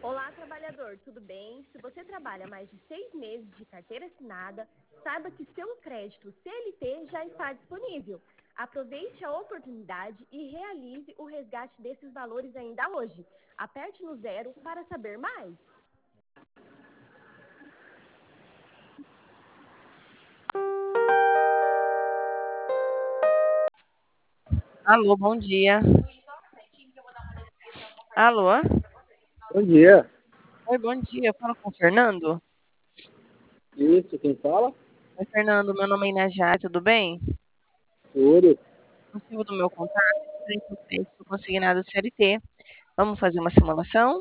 Olá, trabalhador, tudo bem? Se você trabalha mais de 6 meses de carteira assinada, saiba que seu crédito CLT já está disponível. Aproveite a oportunidade e realize o resgate desses valores ainda hoje. Aperte no 0 para saber mais. Alô, bom dia. Alô? Bom dia. Oi, bom dia. Eu falo com o Fernando? Isso, quem fala? Oi, Fernando. Meu nome é Inajá, tudo bem? Tudo. O motivo do meu contato é o crédito consignado CLT. Vamos fazer uma simulação?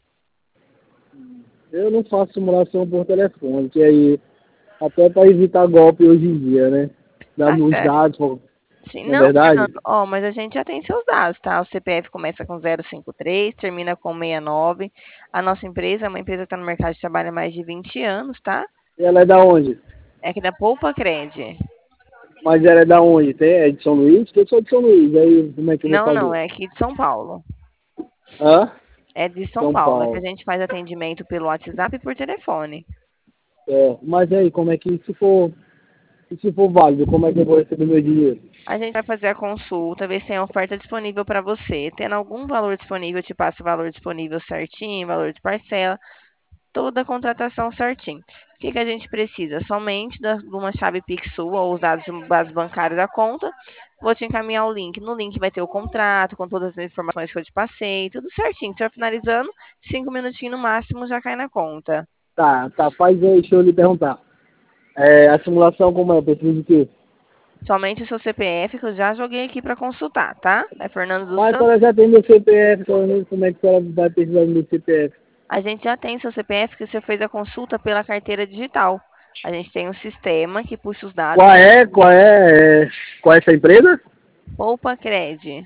Eu não faço simulação por telefone, que aí até para evitar golpe hoje em dia, né? Dá Tá nos certo. dados, Sim, não é não, verdade? Fernando. Ó, mas a gente já tem seus dados, tá? O CPF começa com 053, termina com 69. A nossa empresa é uma empresa que está no mercado de trabalho há mais de 20 anos, tá? E ela é da onde? É aqui da Poupa Cred. Mas ela é da onde? É de São Luís? Que eu sou de São Luís, aí como é que eu vou Não, não, fazer? é aqui de São Paulo. Hã? É de São São Paulo, é que a Paulo. gente faz atendimento pelo WhatsApp e por telefone. É, mas aí, como é que se for válido, como é que eu vou receber meu dinheiro? A gente vai fazer a consulta, ver se tem oferta disponível para você. Tendo algum valor disponível, eu te passo o valor disponível certinho, valor de parcela, toda a contratação certinho. O que a gente precisa? Somente de uma chave Pix sua ou os dados de base bancária da conta. Vou te encaminhar o link. No link vai ter o contrato com todas as informações que eu te passei, tudo certinho. Se eu finalizando, 5 minutinhos no máximo já cai na conta. Tá, faz aí, deixa eu lhe perguntar. É, a simulação como é? Eu preciso de quê? Somente o seu CPF que eu já joguei aqui para consultar, tá? É Fernando dos Mas a Santos. senhora já tem meu CPF, então como é que a senhora vai precisar do meu CPF? A gente já tem seu CPF que você fez a consulta pela carteira digital. A gente tem um sistema que puxa os dados. Qual é essa empresa? Poupa Cred.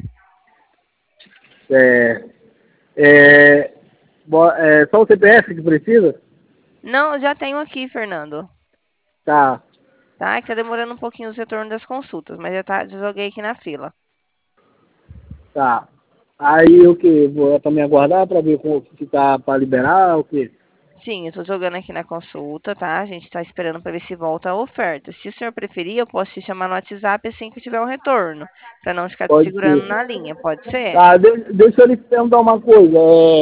É, é só o CPF que precisa? Não, eu já tenho aqui, Fernando. Tá, Tá? Que tá demorando um pouquinho o retorno das consultas, mas já joguei aqui na fila. tá. Aí o que? Vou pra me aguardar pra ver se tá pra liberar o quê? Sim, eu tô jogando aqui na consulta, tá? A gente tá esperando para ver se volta a oferta. Se o senhor preferir, eu posso te chamar no WhatsApp assim que tiver um retorno, para não ficar te Pode segurando ser. na linha, pode ser? Tá, deixa eu lhe perguntar uma coisa.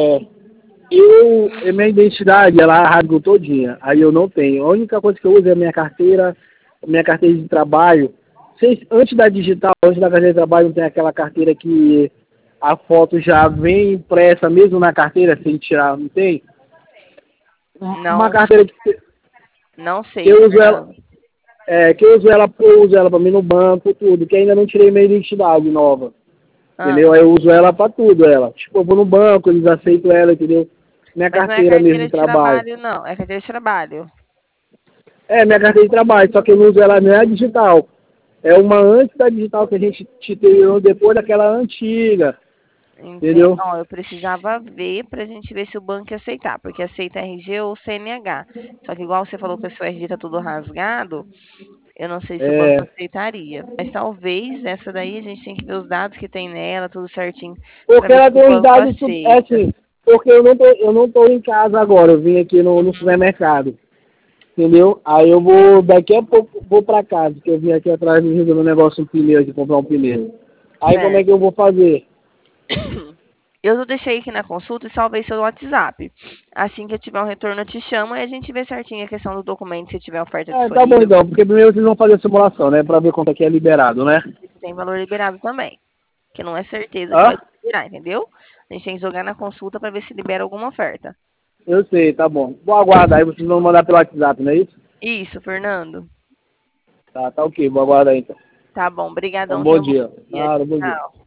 Minha identidade, ela rasgou todinha. Aí eu não tenho. A única coisa que eu uso é a minha carteira de trabalho. Antes da digital, antes da carteira de trabalho, não tem aquela carteira que a foto já vem impressa mesmo na carteira, sem tirar, não tem? Uma Não, carteira não que sei, eu uso ela, Fernando. eu uso ela para mim no banco, tudo, que ainda não tirei minha identidade nova. Entendeu? Ah, Aí eu uso ela para tudo, ela. Tipo, eu vou no banco, eles aceitam ela, entendeu? Minha mas não é carteira mesmo carteira de de trabalho. trabalho, não. É carteira de trabalho. É, minha carteira de trabalho, só que eu não uso ela, não é a digital. É uma antes da digital que a gente te tirou depois daquela antiga, Entende? entendeu? Ó, eu precisava ver pra gente ver se o banco ia aceitar, porque aceita RG ou CNH. Só que igual você falou que o seu RG tá tudo rasgado, eu não sei se o banco É, aceitaria. Mas talvez essa daí a gente tem que ver os dados que tem nela, tudo certinho, pra porque ver ela se o tem os banco dados, é aceita. assim, porque eu não tô em casa agora, eu vim aqui no Uhum. supermercado, entendeu? Aí eu vou, daqui a pouco, vou pra casa, porque eu vim aqui atrás me resolver um negócio, um pneu, de comprar um pneu. Aí como é que Certo. eu vou fazer? Eu deixei aqui na consulta e salvei seu WhatsApp. Assim que eu tiver um retorno, eu te chamo e a gente vê certinho a questão do documento, se tiver oferta É, tá bom disponível, então, porque primeiro vocês vão fazer a simulação, né, pra ver quanto é que é liberado, né? se tem valor liberado também. Que não é certeza que vai Hã? liberar, entendeu? A gente tem que jogar na consulta para ver se libera alguma oferta. Eu sei, tá bom. Vou aguardar, aí vocês vão mandar pelo WhatsApp, não é isso? Isso, Fernando. Tá ok, vou aguardar então. Tá bom, Então, brigadão, bom tenha um bom dia. dia. Nada, bom dia. Tchau.